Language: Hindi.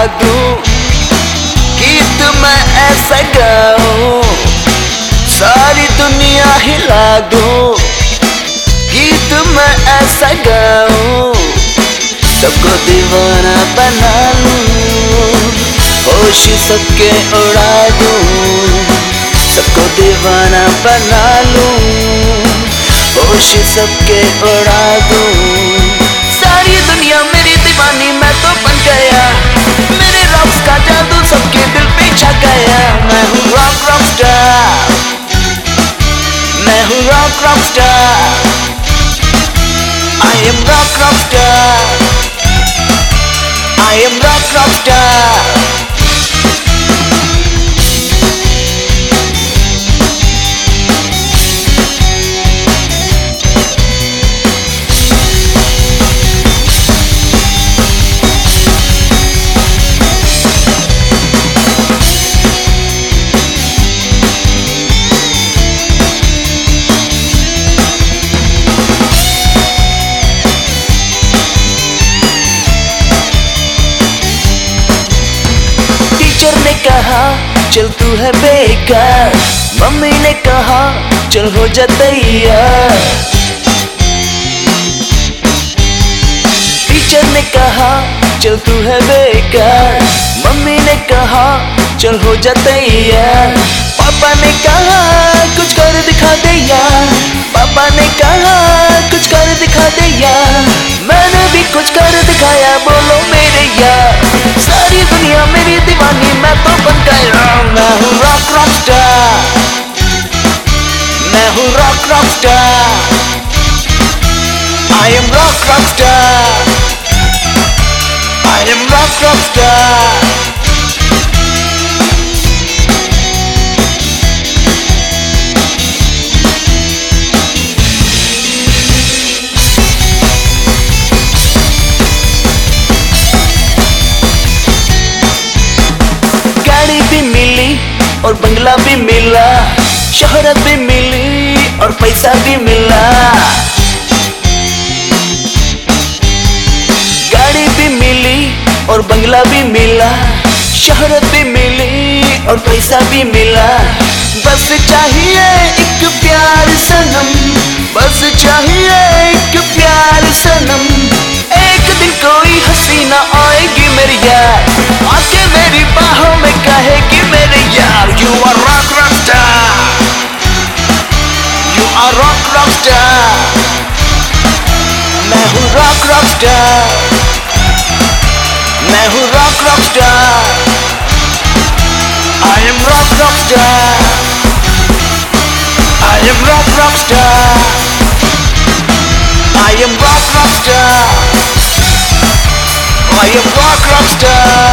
दूं, गीत मैं ऐसा गाऊं, सारी दुनिया हिला दूं, गीत मैं ऐसा गाऊं, सबको दीवाना बना लूं, होश सबके उड़ा दूं, सबको दीवाना बना लूं, होश सबके उड़ा दूं। सारी दुनिया मेरी दीवानी, मैं तो बन गया, मेरे रॉक्स का जादू सबके दिल पे छा गया। मैं हूँ रॉक स्टार, मैं हूँ rock star, I am rock star, I am rock star. Teacher ने कहा चल तू है बेकार, मम्मी ने कहा चल हो जा तैयार। टीचर ने कहा चल तू है बेकार, मम्मी ने कहा चल हो जा तैयार। पापा ने कहा कुछ कर दिखा दे यार, पापा ने कहा कुछ कर दिखा दे यार। मैंने भी कुछ कर दिखाया, बोलो मेरे यार। सारी दुनिया मेरी दीवानी, मैं तो बन गया। मैं हूँ रॉक स्टार, मैं हूँ rock star, I am rock star, I am rock star. गाड़ी भी मिली और बंगला भी मिला, शोहरत भी मिली और पैसा भी मिला। गाड़ी भी मिली और बंगला भी मिला, शोहरत भी मिली और पैसा भी मिला। बस चाहिए एक प्यार सनम, बस चाहिए एक प्यार सनम। एक दिन कोई हसीना आएगी मेरी यार, आके मेरी बाहों में कहेगी मेरे यार। You are rock star, you are rock star, मैं हूँ rock star, मैं हूँ rock star, I am rock star, I am rock star, I am rock star, I am rock star.